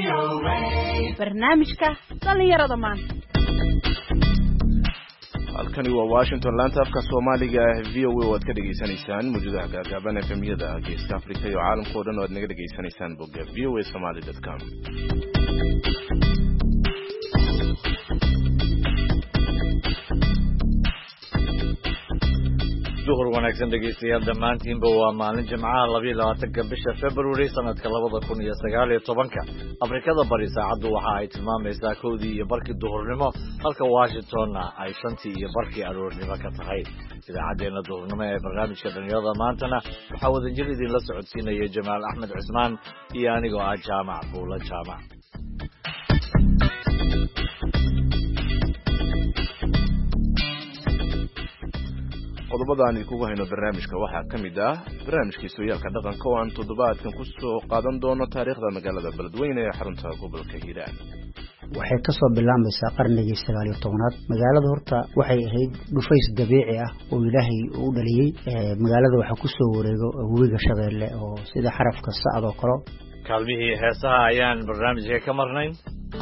barnaamijka dhalinyarada maanta. halkani waa Washington laanta afka Soomaaliga VOA waad ka dhageysanaysaan muujadaha gaagaaban efemiyada Geeska Afrika iyo caalamka oo dhan waad naga dhageysanaysaan bogga voasomali.com. duhur wanaagsan dhegeystayaal dhammaantiinba waa maalin jimcaha 22 bisha February sanadka 2019 Afrikada bari saacadu waxa ay tilmaamaysaa 1:00 duhurnimo halka Washingtonna ay 5:00 aroornimo ka tahay idaacadeena duhurnimo ee barnaamijka dhalinyarada maantana waxaa wadajir idin la socodsiinaya Jamaal Axmed Cismaan iyo anigoo ah Jaamac Buula Jaamac. qodobada aan ku hayno barnaamijka waxaa kamid ah barnaamijkii sooyaalka dhaqanka oo aan toddobaadkan ku soo qaadan doono taariikhda magaalada Beledweyne ee xarunta gobolka Hiiraan. waxay ka soo bilaabaysaa qarnigii 19aad magaalada horta waxay ahayd dhufays dabiici ah oo Ilaahay uu dhaliyay magaalada waxa ku soo wareego webiga Shabeelle oo sida xarafka sacad oo kale kaalmihii heesaha ayaan barnaamijka ka marnayn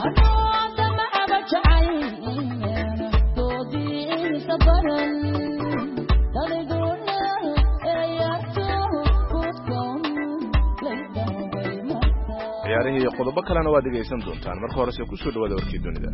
ciyaarihii qodobo kalena waa dhegeysan doontaan marka hore ku soo dhawaada warkii dunida.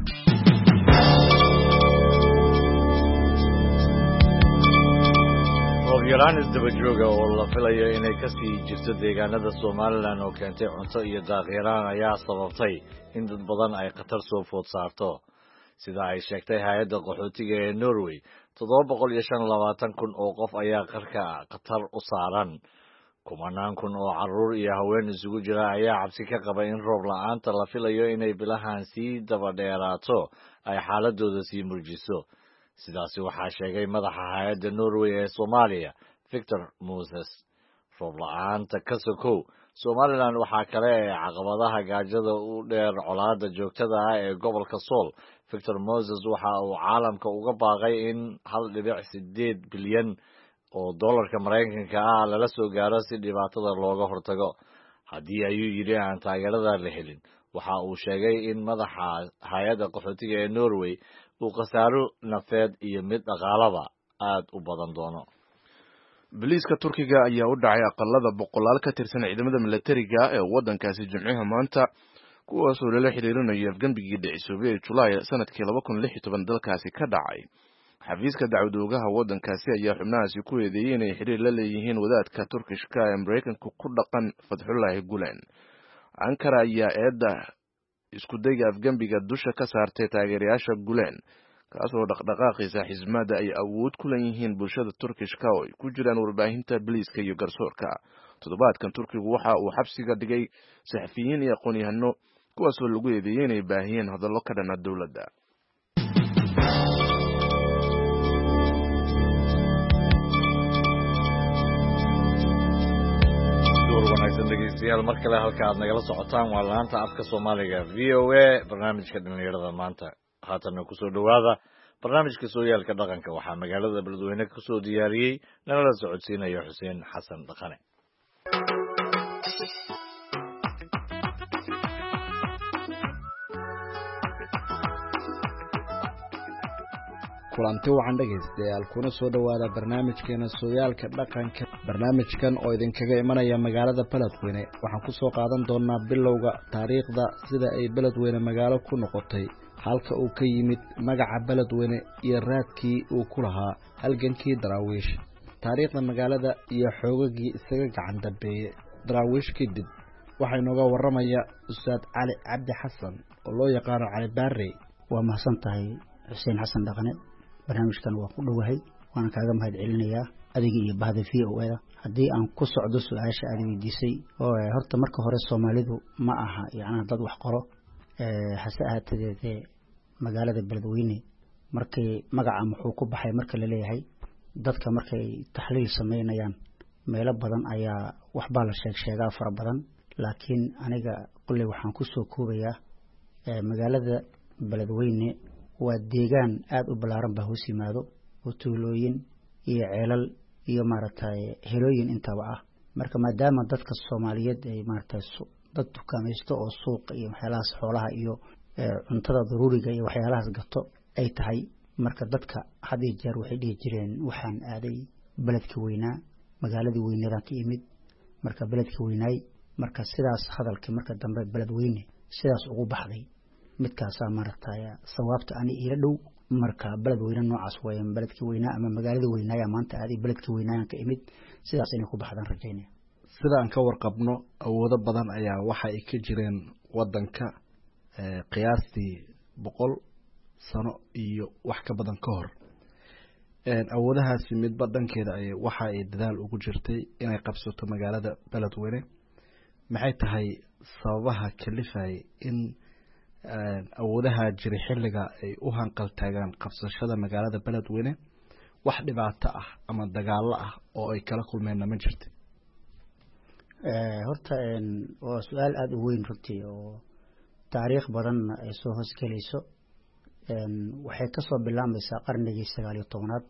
Yaraan isdaba jooga oo la filayo inay ka sii jirto deegaanada Soomaaliland oo keentay cunto iyo daaq yaraan ayaa sababtay in dad badan ay khatar soo food saarto sida ay sheegtay hay'adda qaxootiga ee Norway 725,000 oo qof ayaa qarka khatar u saaran kumanaan kun oo carruur iyo haween isugu jira ayaa cabsi ka qaba in roob la'aanta la filayo inay bilahan sii daba dheeraato ay xaaladooda sii murjiso sidaasi waxaa sheegay madaxa hay'adda Norway ee Soomaaliya Victor Moses. roob la'aanta ka sokow Somaliland waxaa kale ee caqabadaha gaajada u dheer colaadda joogtada ah ee gobolka Sool. Victor Moses waxa uu caalamka uga baaqay in 1.8 bilyan oo dollarka Mareykanka ah lala soo gaaro si dhibaatada looga hortago haddii ayuu yiri aan taageerada la helin. waxa uu sheegay in madaxa hay'adda qaxootiga ee Norway uu khasaaro nafeed iyo mid dhaqaalaba aad u badan doono. Booliiska Turkiga ayaa u dhacay aqalada boqolaal ka tirsan ciidamada militariga ee wadankaasi Jimcaha maanta kuwaas oo la xiriirinayo afgambigii dhicisoobay ee July sanadkii 2016 dalkaasi ka dhacay. xafiiska dacwadoogaha wadankaasi ayaa xubnahaasi ku eedeeyay inay xiriir la leeyihiin wadaadka Turkishka ee Mareykanka ku dhaqan Fadhullah Gulen. Ankara ayaa eedda isku dayga afgambiga dusha ka saartay taageerayaasha Gulen kaasoo dhaqdhaqaaqiisa xismada ay awood ku leeyihiin bulshada Turkishka oo ku jiraan warbaahinta booliiska iyo garsoorka. toddobaadkan Turkigu waxa uu xabsiga dhigay saxafiyiin iyo aqoon-yahano kuwaas oo lagu eedeeyay inay baahiyeen hadallo ka dhan ah dawladda. dhegeystayaal mar kale halka aad nagala socotaan waa laanta afka Soomaaliga VOA barnaamijka dhalinyarada maanta haatan ku soo dhawaada barnaamijka sooyaalka dhaqanka waxaa magaalada Beledweyne ku soo diyaariyay nala socodsiinaya Xuseen Xasan Dhaqane. kulanti waxaan dhegeystayaal kuna soo dhawaada barnaamijkeena sooyaalka dhaqanka. barnaamijkan oo idinkaga imanaya magaalada Beledweyne waxaan ku soo qaadan doonaa bilowga taariikhda sida ay Beledweyne magaalo ku noqotay halka uu ka yimid magaca Beledweyne iyo raadkii uu ku lahaa halgankii Daraawiish taariikhda magaalada iyo xoogagii isaga gacan dambeeyay Daraawiish kadib waxay nooga waramaya Ustaad Cali Cabdi Xasan oo loo yaqaan Cali Baarey. waa mahadsan tahay Xuseen Xasan Dhaqane. barnaamijkan waa ku dhawahay waan kaaga mahad celinayaa adiga iyo bahda VOA haddii aan ku socdo su'aasha aad weydiisay oo horta marka hore Soomaalidu ma aha dad wax qoro hase ahaatee magaalada Beledweyne markay magaca muxuu ku baxay marka la leeyahay dadka markay taxliil sameynayaan meelo badan ayaa wax baa la sheegaa fara badan laakiin aniga kulli waxaan ku soo koobayaa magaalada Beledweyne waa deegaan aad u balaaran baa hoos yimaado oo tuulooyin iyo ceelal iyo maaragtay helooyin intaba ah marka maadaama dadka Soomaaliyeed ay maaragtay dad dukaamaysto oo suuqa iyo waxyaalahaas xoolaha iyo cuntada daruuriga iyo waxyaalahaas gato ay tahay marka dadka had iyo jeer waxay dhihi jireen waxaan aaday beledka weynaa magaaladii weynadan ka imid marka beledka weynaay marka sidaas hadalkii marka dambe beled weyne sidaas ugu baxday midkaasaa maaragtay sawaabta ani ila dhow marka beled weyne noocaas weeyaan beledka weynaa ama magaalada weynaaya maanta aaday beledka weynaayan ka imid sidaas inay ku baxdaan rajaynaya sidaan ka warqabno awoodo badan ayaa waxa ay ka jireen wadanka qiyaastii 100 sano iyo wax ka badan ka hor awoodahaasi midba dhankeeda ay waxa ay dadaal ugu jirtay inay qabsato magaalada beledweyne maxay tahay sababaha kalifay in awoodaha jiri xilliga ay u hanqal taagaan qabsashada magaalada beledweyne wax dhibaato ah ama dagaalo ah oo ay kala kulmeen ma jirto horta waa su'aal aad u weyn runtii oo taariikh badan ay soo hoosgelayso waxay ka soo bilaamaysaa qarnigii 19aad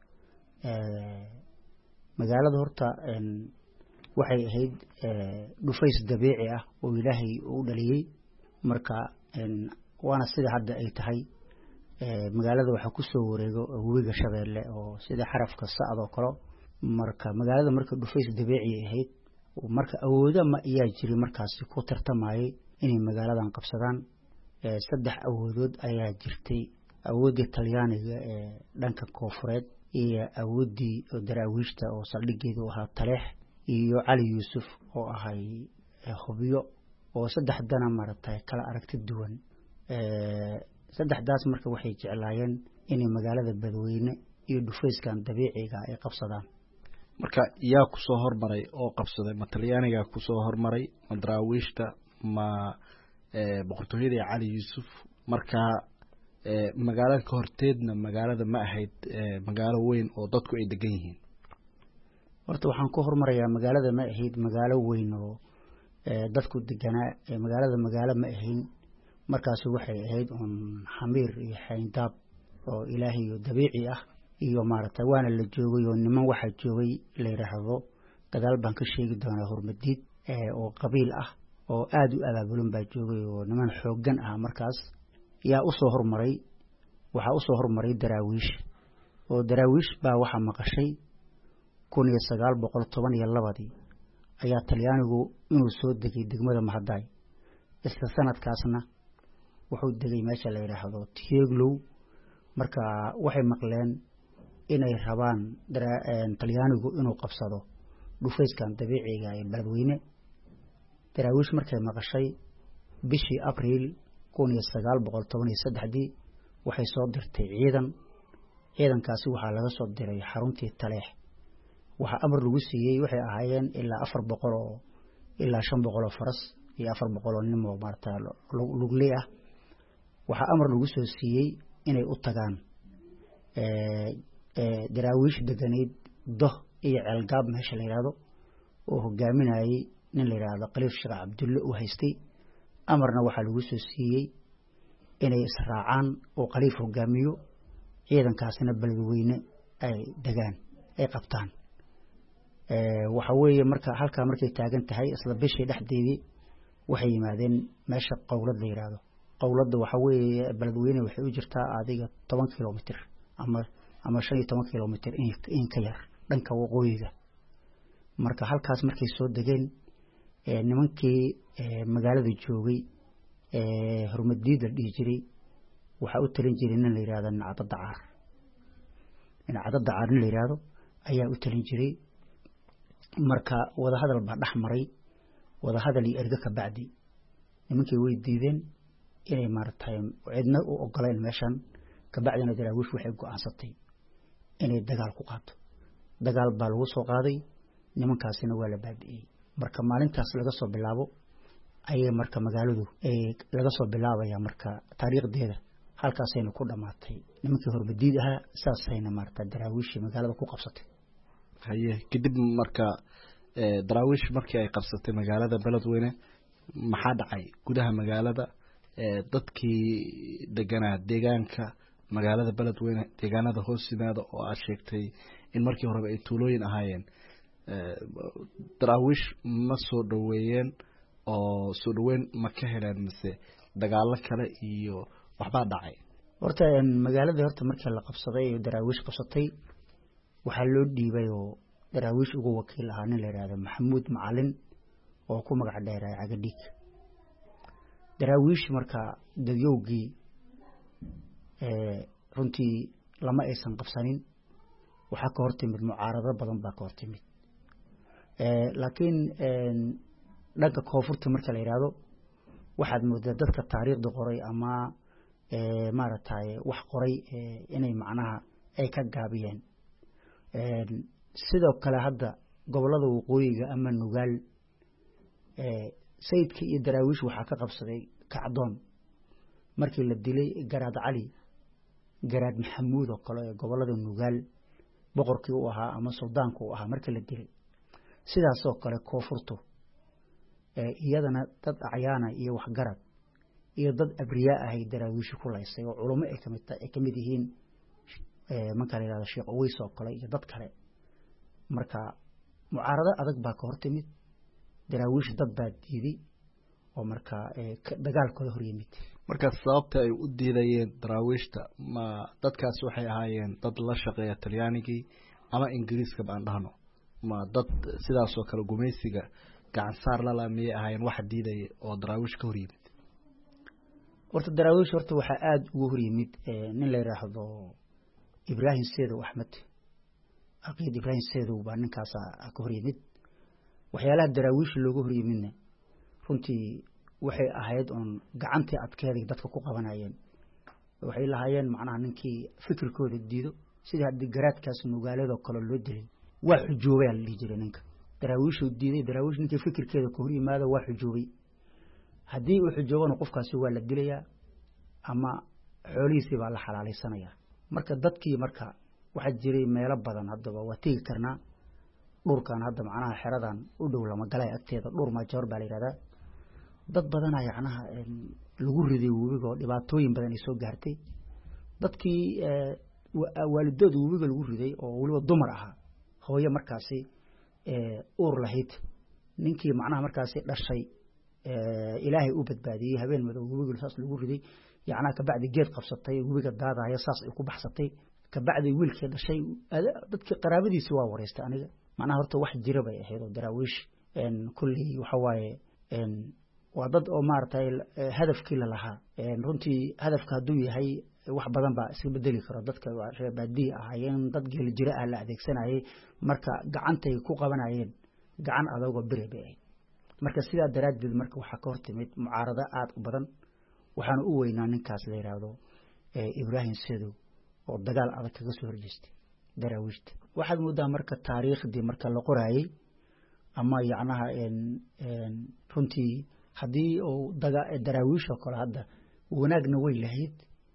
magaalada horta waxay ahayd dhufays dabiici ah oo ilaahay uu dhaliyay marka waana sida hadda ay tahay magaalada waxa ku soo wareego webiga Shabeelle oo sida xarafka saacado kale marka magaalada marka dhufays dabiici ahayd marka awoodo ma ayaa jiray markaas ku tartamayay inay magaaladan qabsadaan saddex awoodood ayaa jirtay awoodii Talyaaniga ee dhanka Koonfureed iyo awoodii daraawiishta oo saldhigeedu ahaa Taleex iyo Cali Yuusuf oo ahay Hubiyo oo saddexdana maratay kala aragti duwan saddexdaas marka waxay jeclaayeen inay magaalada Beledweyne iyo dhufayskan dabiiciga ay qabsadaan marka yaa ku soo hormaray oo qabsaday ma Talyaaniga ku soo hormaray ma daraawiishta ma boqortooyada Cali Yuusuf marka magaalada ka horteedna magaalada ma ahayd magaalo weyn oo dadku ay degan yihiin horta waxaan ku hormarayaa magaalada ma ahayd magaalo weyn oo dadku deganaa magaalada magaalo ma ahayn markaas waxay ahayd xamiir iyo xayndaab oo ilaahay iyo dabiici ah iyo maaragtay waana la joogay oo niman waxa joogay la yiraahdo dagaal baan ka sheegi doonaa hormadiid oo qabiil ah oo aad u abaabulan baa joogay oo niman xooggan ah markaas yaa u soo hormaray waxa u soo hormaray daraawiish oo daraawiish baa waxa maqashay 1912 ayaa Talyaanigu inuu soo degay degmada Mahadaay isla sanadkaasna wuxuu degay meesha la yiraahdo Tieglow marka waxay maqleen inay rabaan Talyaanigu inuu qabsado dhufayskan dabiiciga ee Beledweyne daraawiish markay maqashay bishii Abriil 1913 waxay soo dirtay ciidankaasi waxa laga soo diray xaruntii Taleex waxa amar lagu siiyay waxay ahaayeen ilaa 400 oo ilaa 500 oo faras iyo 400 oo nin oo maarta lugley ah waxa amar lagu soo siiyay inay u tagaan daraawiish deganeed doh iyo Ceelgaab meesha la yiraahdo oo hogaaminayay nin la yiraahdo Khaliif Sheekh Cabdulle oo haystay amarna waxa lagu soo siiyay inay israacaan oo Khaliif hogaamiyo ciidankaasina Beledweyne ay degaan ay qabtaan waxa weeye marka halka markay taagan tahay isla bishii dhexdeedii waxay yimaadeen meesha qowlad la yiraahdo qowladda waxa weeye Beledweyne waxay u jirtaa adiga 10 kilomitir ama 15 kilomitir in ka yar dhanka waqooyiga marka halkaas markay soo degeen nimankii magaalada joogay hormadiid la dhigi jiray waxa u talin jiray nin la yiraahdo Nacada Dacar la yiraahdo ayaa u talin jiray marka wada hadal ba dhaxmaray wada hadal iyo erga ka bacdi nimankii way diideen inay maartay cidna u ogoleen meeshan ka bacdina daraawiish waxay go'aansatay inay dagaal ku qaato dagaal baa lagu soo qaaday nimankaasina waa la baabi'iyay marka maalintaas laga soo bilaabo ayay marka magaaladu laga soo bilaabaya marka taariikhdeeda halkaasayna ku dhamaatay nimankii hormadiid ahaa saasayna maarta daraawiish magaalada ku qabsatay haye kadib marka daraawiish markii ay qabsatay magaalada Beledweyne maxaa dhacay gudaha magaalada dadkii deganaa deegaanka magaalada Beledweyne deegaanada hoos yimaada oo aad sheegtay in markii hore ay tuulooyin ahaayeen daraawiish ma soo dhaweeyeen oo soo dhaweyn ma ka heleen mise dagaalo kale iyo waxbaa dhacay? horta magaalada horta markii la qabsaday oo daraawiish qabsatay waxaa loo dhiibay oo daraawiish ugu wakiil ahaa nin la yiraahdo Maxamuud Macalin oo ku magac dheeray Cagadhiig. daraawiish marka dadyowgii runtii lama aysan qabsanin, waxaa ka hortimid mucaarado badan baa ka hortimid. laakiin dhanka koonfurta marka la yiraahdo waxaad moodaa dadka taariikhda qoray ama maaragtay wax qoray inay macnaha ay ka gaabiyeen. sidoo kale hadda gobolada waqooyiga ama Nugaal sayidka iyo daraawiish waxaa ka qabsaday kacdoon markii la dilay Garaad Cali, Garaad Maxamuud oo kale gobolada Nugaal boqorkii uu ahaa ama suldaanku uu ahaa markii la dilay. sidaas oo kale koonfurtu iyadana dad acyaana iyo waxgarad iyo dad abriyaa ahay daraawiish ku laysay oo culimo ay kamid yihiin marka la yiraahdo Sheekh Uways oo kale iyo dad kale. marka mucaarado adag baa ka hortimid, daraawiish dad baa diiday oo marka dagaalkooda hor yimid. marka sababta ay u diidayeen daraawiishta ma dadkaas waxay ahaayeen dad la shaqeeya Talyaanigii ama Ingiriiska baan dhahno, ma dad sidaas oo kale gumaysiga gacan saar la laamiyay ahaayeen wax diiday oo daraawiish ka hor yimid? horta daraawiish horta waxa aad ugu hor yimid nin la yiraahdo Ibrahim Seedow Axmed. aqeed Ibrahim Seedow baa ninkaas ka hor yimid. waxyaalaha daraawiish loogu hor yimidna runtii waxay ahayd on gacantii adkeeday dadka ku qabanayeen. waxay lahaayeen macnaha ninkii fikirkooda diido sidii hadii garaadkaas Nugaaleed oo kale loo dilay waa xujoobay la jiray ninka daraawiish uu diiday. daraawiish ninkii fikirkeeda ku hor yimaado waa xujoobay. hadii uu xujoobana qofkaasi waa la dilayaa ama xoolihiisa baa la xalaalaysanaya. marka dadkii marka waxa jiray meelo badan hadaba waa tigi karnaa dhurkan hadda macnaha xeradan u dhow lama galay agteeda dhur ma joor baa la yiraahdaa. dad badan ayaa macnaha lagu riday webiga oo dhibaatooyin badan ay soo gaartay. dadkii waalidooda webiga lagu riday oo waliba dumar ahaa, hooyo markaasi uur lahayd, ninkii macnaha markaasi dhashay ilaahay u badbaadiyay habeen madow webiga saas lagu riday. yacnaa ka bacdi geed qabsatay webiga daadaya saas ay ku baxsatay. ka bacdi wiilkii dhashay dadkii qaraabadiisii waa wareystay. aniga macnaha horta wax jira bay ahayd oo daraawiish kulli waxa waaye waa dad oo maartay hadafkii la lahaa. runtii hadafka haduu yahay wax badan baa iska bedeli karo. dadka reer baadiye ahaayeen dad geel jira ah la adeegsanayay, marka gacantay ku qabanayeen gacan adag oo bire bay. marka sidaa daraadeed marka waxa ka hortimid mucaarado aad u badan. waxaana u weynaa ninkaas la yiraahdo Ibrahim Seedow oo dagaal adag kaga soo horjeestay daraawiishta. waxaad moodaa marka taariikhdii marka la qorayay ama yacnaha runtii hadii uu daraawiish oo kale hadda wanaagna way lahayd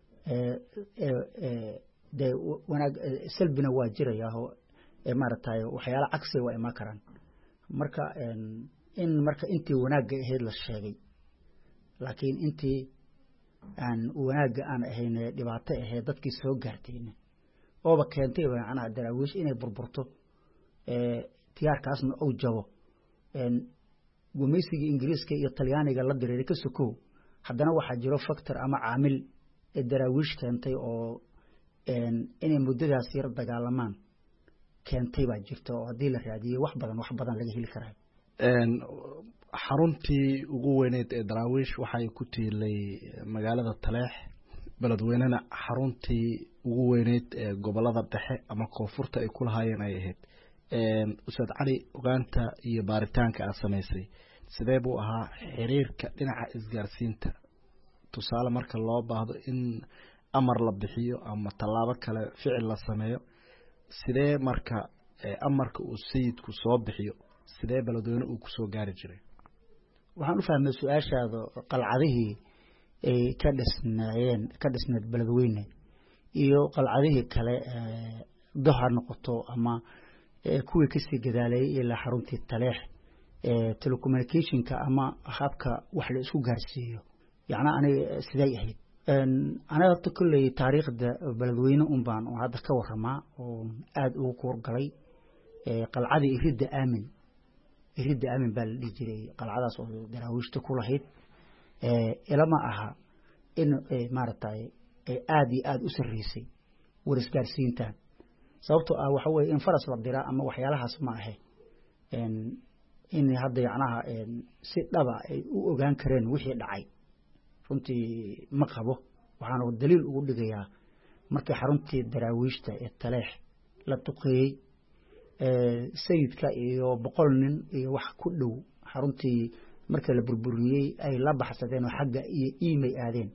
de wanaag salbina waa jiraya oo maartay waxyaalo cagsi waa ima karaan. marka in marka intii wanaaga ahayd la sheegay, laakiin intii aan wanaaga aan ahayn dhibaato ahayd dadkii soo gaartayna oo ba keentay macnaha daraawiish inay burburto tiyaarkaasna uu jabo. gumaysiga Ingiriiska iyo Talyaaniga la diray ka sokow haddana waxaa jiro factor ama caamil daraawiish keentay oo inay muddadaas yar dagaalamaan keentay baa jirto oo hadii la raadiyay wax badan laga heli karaa. xaruntii ugu weyneed ee daraawiish waxay ku tiilay magaalada Taleex. beledweynena xaruntii ugu weyneed ee gobolada dhexe ama koonfurta ay ku lahaayeen ay ahayd. Ustaad Cali, ogaanta iyo baaritaanka aad samaysay sidee buu ahaa xiriirka dhinaca isgaarsiinta? tusaale marka loo baahdo in amar la bixiyo ama tallaabo kale ficil la sameeyo, sidee marka amarka uu sayidku soo bixiyo sidee beledweyne uu ku soo gaari jiray? waxaan u fahmay su'aashaada qalcadihii ay ka dhisnayd beledweyne iyo qalcadihii kale dohar noqoto ama kuwii ka sii gadaalay ilaa xaruntii Taleex telecommunicationka ama habka wax la isku gaarsiiyo. yacni aniga sidee ahayd ana horta kulley taariikhda beledweyne baan oo hadda ka waramaa oo aad ugu koor galay qalcadii Iridda Aamin iridda aamin baa la dhihi jiray qalcadaas oo daraawiishta ku lahayd ilama aha in maaragtay aad iyo aad u sarreysay warisgaarsiintan sababtoo ah waxa weeye in faras la diraa ama waxyaalahaas ma ahe in hadda yacnaha si dhaba ay u ogaan kareen wixii dhacay runtii ma qabo waxaana daliil ugu dhigayaa markii xaruntii daraawiishta ee taleex la duqeeyey sayidka iyo 100 nin iyo wax ku dhow xaruntii marka la burburiyey ay la baxsadeen oo xagga iyo iimay aadeen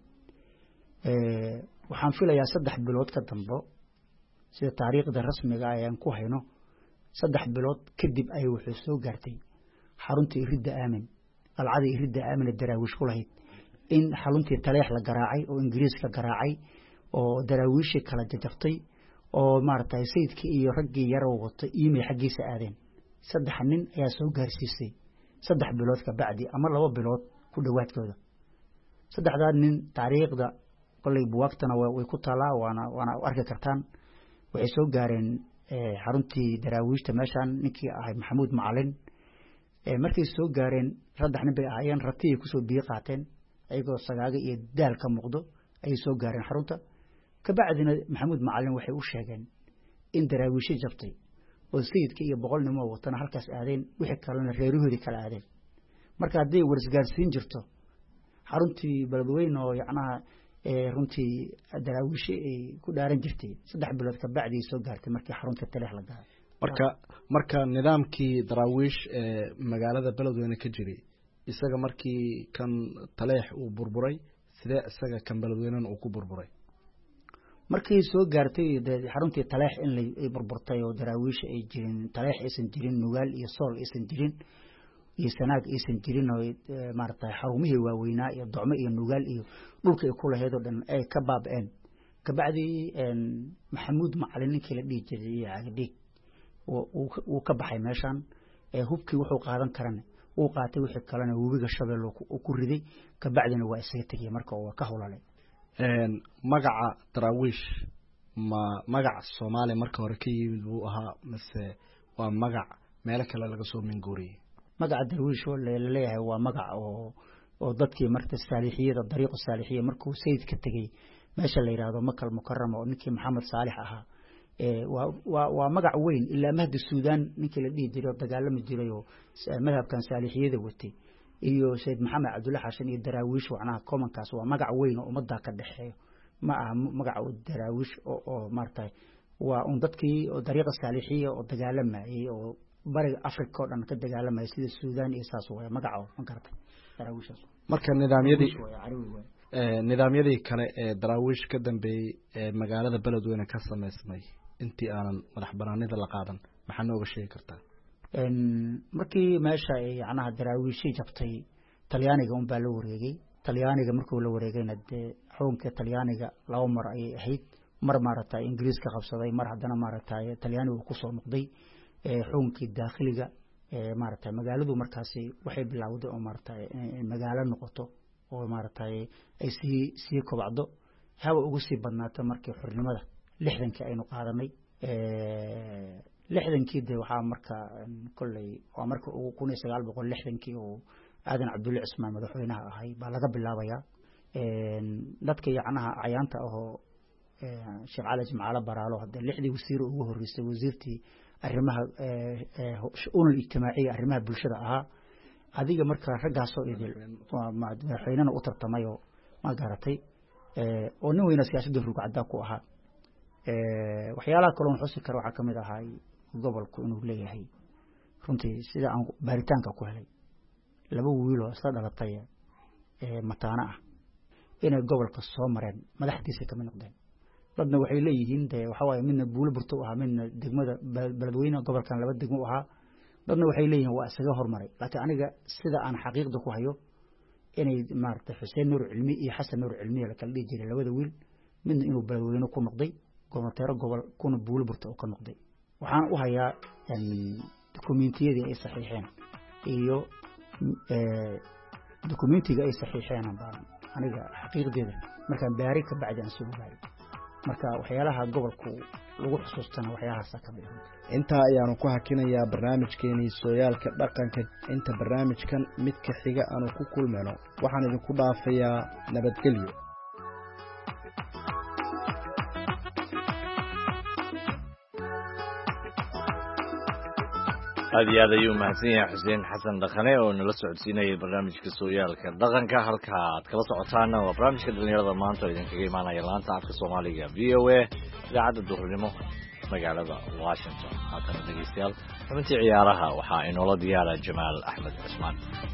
waxaan filayaa 3 bilood ka dambe sida taariikhda rasmiga ah ayaan ku hayno 3 bilood kadib ay wuxuu soo gaartay xaruntii iridda aamin qalcadii iridda aamin ee daraawiish ku lahayd in xaruntii taleex la garaacay oo ingiriiska garaacay oo daraawiishii kala jajabtay oo maaragtay sayidkii iyo raggii yaroo wata iimay xaggiisa aadeen 3 nin ayaa soo gaarsiisay 3 bilood ka bacdi ama 2 bilood ku dhawaadkooda 3 nin taariikhda kolay buwagtana way ku taalaa waana arki kartaan waxay soo gaareen xaruntii daraawiishta meeshaan ninkii ahay maxamuud macalin markay soo gaareen 3 nin bay ahaayeen ratiyay kusoo biyo qaateen ayagoo sagaaga iyo daal ka muuqdo ay soo gaareen xarunta ka bacdina maxamuud macalin waxay u sheegeen in daraawiishi jabtay oo sayidka iyo 100 nin oo watana halkaas aadeen wixii kalena reerahoodii kala aadeen marka haddii warisgaarsiin jirto xaruntii beledweyne oo yacnaha runtii daraawiishi ay ku dhaaran jirtay 3 bilood ka bacdi soo gaartay markii xarunta taleex la gaaray marka nidaamkii daraawiish ee magaalada beledweyne ka jiray isaga markii kan taleex uu burburay sidee isaga kan beledweyne uu ku burburay markii soo gaartay xaruntii taleex in ay burburtay oo daraawiish ay jirin taleex aysan jirin nugaal iyo sool aysan jirin iyo sanaag aysan jirin oo maaragtay xarumihii waaweynaa iyo docmo iyo nugaal iyo dhulka ay ku lahayd oo dhan ay ka baaba'een ka bacdi maxamuud macalin ninkii la dhihi jiray iyo cagadhiig uu ka baxay meeshaan hubkii wuxuu qaadan karana uu qaatay wixii kalena webiga shabeelle ku riday ka bacdina waa isaga tegay marka oo ka howlalay magaca daraawiish ma magac Soomaali marka hore ka yimid buu ahaa mise waa magac meel kale laga soo minguuriyay magaca daraawiish oo leeyahay waa magac oo dadkii marka saalixiyada dariiqo saalixiye markuu sayidka tagay meesha la yiraahdo Makal Mukarrama oo ninkii Maxamed Saalix ahaa waa magac weyn ilaa mahdi Suudaan ninkii la dhihi jiray dagaalami jiray oo madhabkan saalixiyada watay iyo Sayyid Maxamed Cabdulla Xashan iyo daraawiish wacnaha komankaas waa magac weyn oo ummadda ka dhaxeeyo ma aha magac daraawiish oo martay waa dadkii oo dariiqa saalixiye oo dagaalamayay oo bariga Afrika oo dhan ka dagaalamay sida Suudaan iyo saas way magaco ma gartay daraawiishaas marka nidaamyadii kale ee daraawiish ka dambeeyay magaalada beledweyne ka sameysmay intii aanan madax banaanida la qaadan maxaa nooga sheegi kartaa markii meesha ay yacnaha daraawiishi jabtay talyaaniga un baa la wareegay talyaaniga markuu la wareegayna dee xukunka talyaaniga 2 mar ayay ahayd mar maaragtay ingiriiska qabsaday mar haddana maaragtay talyaanigu ku soo noqday xukunkii daakhiliga maaragtay magaaladu markaasi waxay bilowday oo maaragtay magaalo noqoto oo maaragtay ay sii kobacdo hawa ugu sii badnaato markii xornimada 60kii aynu qaadanay 60kii de waxa marka kulay waa marka uu 1960kii oo aadan Cabdulle Cismaan madaxweynaha ahay baa laga bilaabaya dadka yacnaha cayaanta oo Sheekh Cali Jimcaale Baraalo hadda 6 wasiir ugu horeysay wasiirtii arrimaha shu'uun ijtimaaciga arrimaha bulshada ahaa adiga marka raggaas oo idil waa madaxweynena u tartamay oo ma garatay oo nin weyna siyaasadda rugcada ku ahaa waxyaalaha kale oo xusi karo waxa kamid ahaa gobolku inuu leeyahay runtii sida aan baaritaanka ku helay 2 wiil oo isla dhalatay mataana ah inay gobolka soo mareen madaxdiisa ka mid noqdeen dadna waxay leeyihiin waxa waaye midna buulo burto ahaa midna degmada beledweyne gobolkan 2 degmo ahaa dadna waxay leeyihiin waa isaga hormaray laakiin aniga sida aan xaqiiqda ku hayo inay maartay Xuseen Nuur Cilmi iyo Xasan Nuur Cilmi la kala dhigay 2 wiil midna inuu beledweyne ku noqday gobolteero gobol kuna buulo burto oo ka noqday waxaan u hayaa dukumeentiyadii ay saxiixeen iyo dokumentiga ay saxiixeen baan aniga xaqiiqdeeda markaan baari ka bacdi aan soo baaray marka waxyaalaha gobolku lagu xusuustana waxyaalahaas ka mid ah. intaa ayaanu ku hakinayaa barnaamijkeenii sooyaalka dhaqanka. inta barnaamijkan mid ka xiga aanu ku kulmayno waxaan idinku dhaafayaa nabadgelyo. aad iyo aad ayuu mahadsan yahay xuseen xasan dhaqane oo nala socodsiinayay barnaamijka sooyaalka dhaqanka. halka aad kala socotaana waa barnaamijka dhalinyarada maanta oo idinkaga imaanaya laanta afka soomaaliga v o a idaacadda duhurnimo magaalada washington. haatana dhegeystayaal xubintii ciyaaraha waxaa inoola diyaara jamaal axmed cusmaan.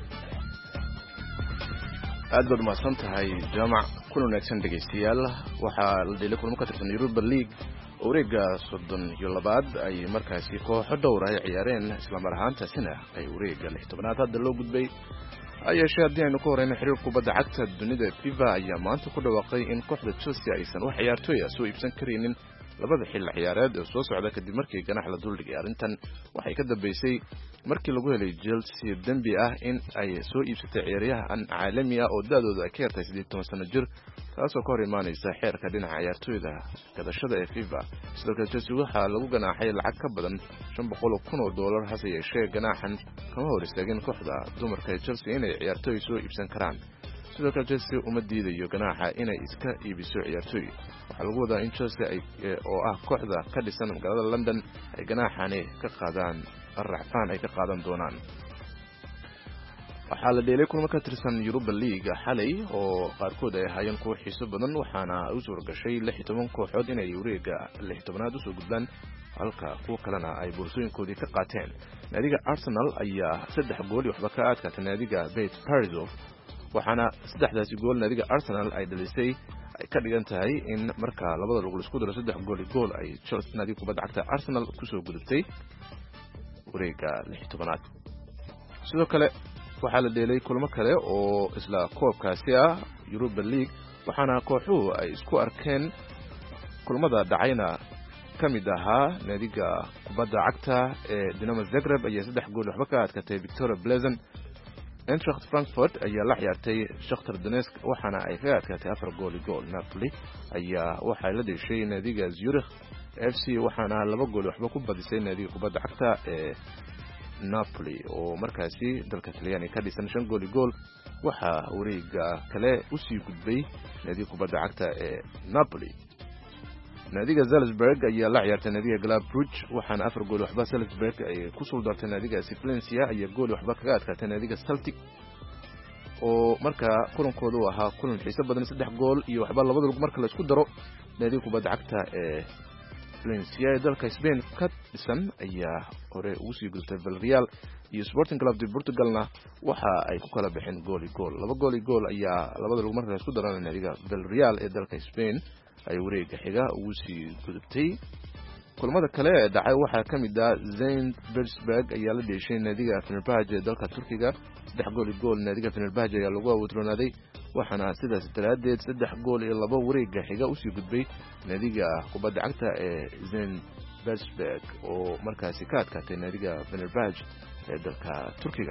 aad baad umahadsan tahay jaamac. kun wanaagsan dhegeystayaal. waxaa la dheelay kulamo ka tirsan Europa League oo wareega 32 ay markaasi kooxo dhowr ah ciyaareen isla mar ahaantaasina ay wareega 16aad hadda loo gudbay. ayesha haddii aynu ka horeyno xiriirka kubadda cagta dunida FIFA ayaa maanta ku dhawaaqay in kooxda Chelsea aysan wax ciyaartooy ah soo iibsan karinin labada xilli ciyaareed ee soo socda kadib markii ganax la duldhigay. arrintan waxay ka dambeysay markii lagu helay Chelsea dambi ah in ay soo iibsatay ciyaaryahan caalami ah oo da'doodu ay ka yartay 18 sano jir, taasoo ka hor imaanaysa xeerka dhinaca ciyaartooyda gadashada ee FIFA. sidoo kale Chelsea waxaa lagu ganaaxay lacag ka badan $500,000 hase yeeshee ganaaxan kama hor istaagin kooxda dumarka ee Chelsea inay ciyaartooy soo iibsan karaan. sidoo kale Chelsea uma diidayo ganaaxa inay iska iibiso ciyaartooy. waxaa lagu wadaa in Chelsea oo ah kooxda ka dhisan magaalada London ay ganaaxani ka qaadaan racfaan ay ka qaadan doonaan. waxaa la dheelay kulamo ka tirsan Europa League xalay oo qaarkood ay ahaayeen kuwo xiiso badan, waxaana u suura gashay 16 kooxood inay wareega 16aad u soo gudbaan, halka kuwa kalena ay boorsooyinkoodii ka qaateen. naadiga Arsenal ayaa 3 gool waxba ka adkaatay naadiga Betis Parisov, waxaana 3daasi gool naadiga Arsenal ay dhalisay ay ka dhigan tahay in marka labada lug isku daro 3 gool ay Chelsea naadiga kubadda cagta Arsenal ku soo gudubtay wareega 16aad. sidoo kale waxaa la dheelay kulamo kale oo isla koobkaasi ah Europa League, waxaana kooxuhu ay isku arkeen kulamada dhacayna kamid ahaa naadiga kubadda cagta ee Dinamo Zagreb ayaa 3 gool waxba ka adkaatay Victoria Plzen. Eintracht Frankfurt ayaa la ciyaartay Shakhtar Donetsk waxaana ay ka adkaatay 4 gool. Napoli ayaa waxay la dhashay naadiga Zurich FC waxaana 2 gool waxba ku badisay naadiga kubadda cagta ee Napoli oo markaasi dalka Talyaaniga ka dhisan 5 gool. waxa wareega kale u sii gudbay naadiga kubadda cagta ee Napoli. naadiga Salzburg ayaa la ciyaartay naadiga Club Brugge waxaana 4 gool waxba Salzburg ay ku soo dartay naadiga Valencia ayaa gool waxba kaga adkaatay naadiga Celtic oo marka kulankoodu ahaa kulan xiiso badan 3 gool iyo waxba labada lug marka la isku daro naadiga kubadda cagta ee Valencia ee dalka Spain ka dhisan ayaa hore ugu sii gudubtay Villarreal iyo Sporting Club de Portugalna waxa ay ku kala bixeen gool. 2 gool ayaa labada lug marka la isku daro naadiga Villarreal ee dalka Spain ay wareega xiga ugu sii gudubtay. kulamada kale ee dhacay waxaa kamid ah Zenit Petersburg ayaa la dheeshay naadiga Fenerbahce ee dalka Turkiga 3 gool. naadiga Fenerbahce ayaa lagu awoodraaday waxaana sidaas daraadeed 3 gool iyo 2 wareega xiga u sii gudbay naadiga kubadda cagta ee Zenit Petersburg oo markaasi ka adkaatay naadiga Fenerbahce ee dalka Turkiga.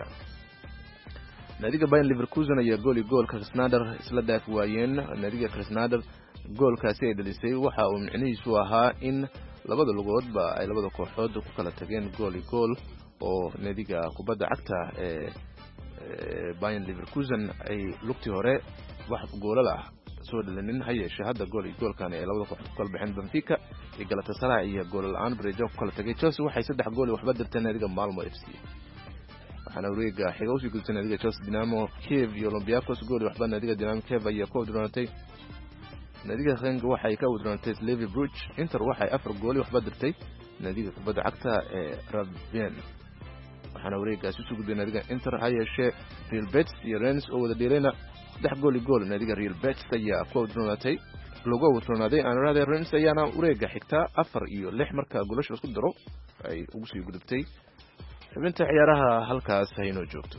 naadiga Bayer Leverkusen ayaa gool Krasnodar isla dhaaf waayeen. naadiga Krasnodar goolkaasi ay dhalisay waxa uu micnihiisu ahaa in labada lugoodba ay labada kooxood ku kala tageen gool oo naadiga kubadda cagta ee Bayer Leverkusen ay lugtii hore wax goolal ah soo dhalinin. hayeeshe hadda goolkan ay labada kooxood ku kala baxeen Benfica iyo Galatasaray iyo gool la'aan Brejo ku kala tagay. Chelsea waxay 3 gool waxba dirtay naadiga Malmo FC, waxaana wareega xiga u sii gudubtay naadiga Chelsea Dinamo Kiev iyo Olympiacos gool waxba naadiga Dinamo Kiev ayaa ku awdraantay. naadiga Genk waxay ka awdraantay Slavia Brugge. Inter waxay 4 gool waxba dirtay naadiga kubadda cagta ee Raven, waxaana wareegaasi u soo gudbay naadiga Inter. hayeeshe Real Betis iyo Rennes oo wada dheelayna 3 gool. naadiga Real Betis ayaa ku awdraantay lagu awdraaday Anrade. Rennes ayaana wareega xigta 4 iyo 6 marka goolasha isku daro ay ugu sii gudubtay. xubinta ciyaaraha halkaas haynoo joogto.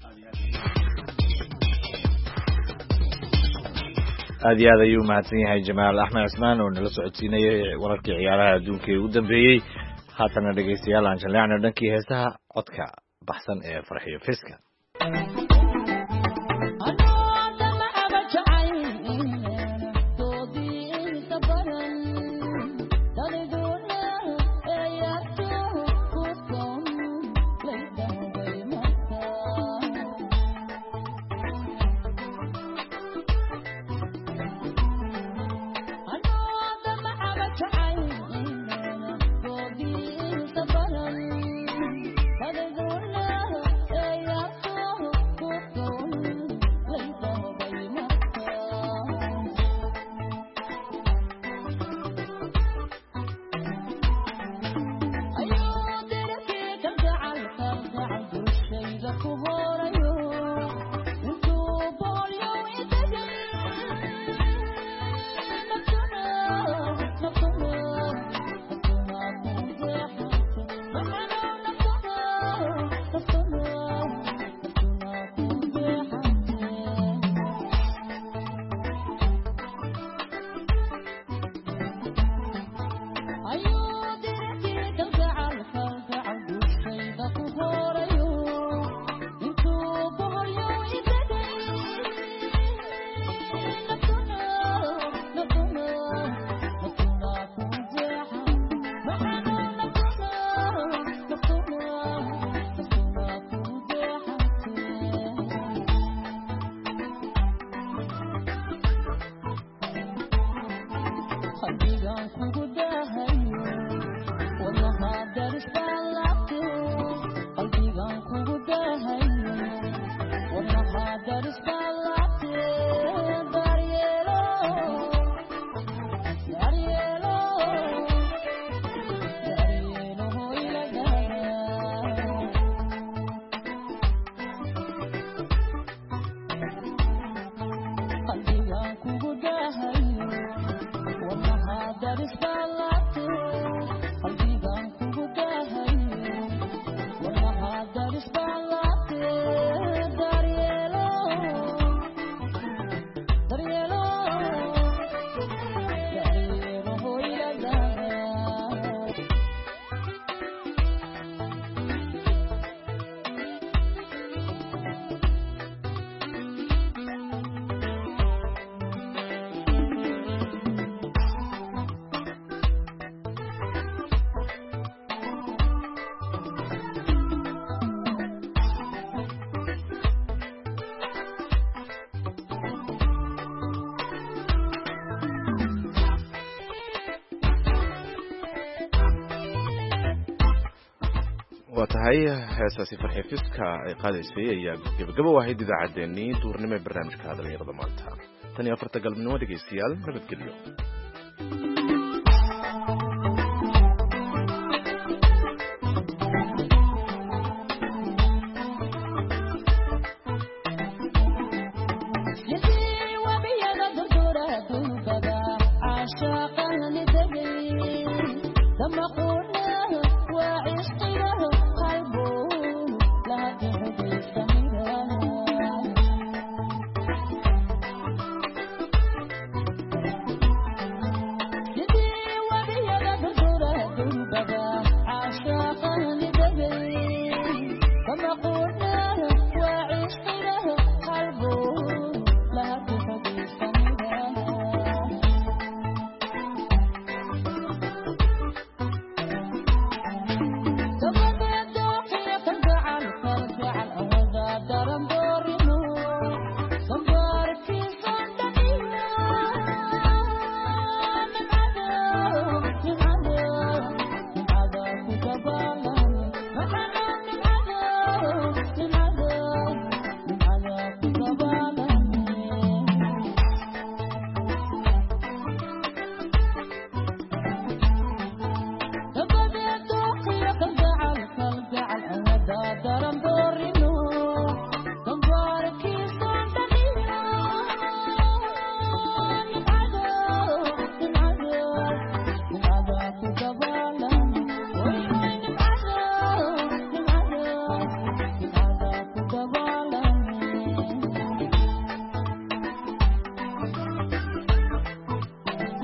aad iyo aad ayuu mahadsan yahay Jamaal Axmed Cusmaan oo nala socodsiinayay wararkii ciyaaraha adduunka ee ugu dambeeyay. haatana dhageystayaal aan jaleecno dhankii heesaha codka baxsan ee Farxiyo Fiska. Anoo dhan aba jacay doodii inta badan وتهي هساسي فرحي فيسكا قادة سيئة قبقبوا واحد إذا عديني دورني برنامج كهذا اللي يرضى مالتها تاني أفرت قلب نوادي قيسيال نبت كل يوم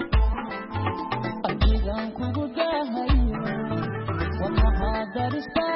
That is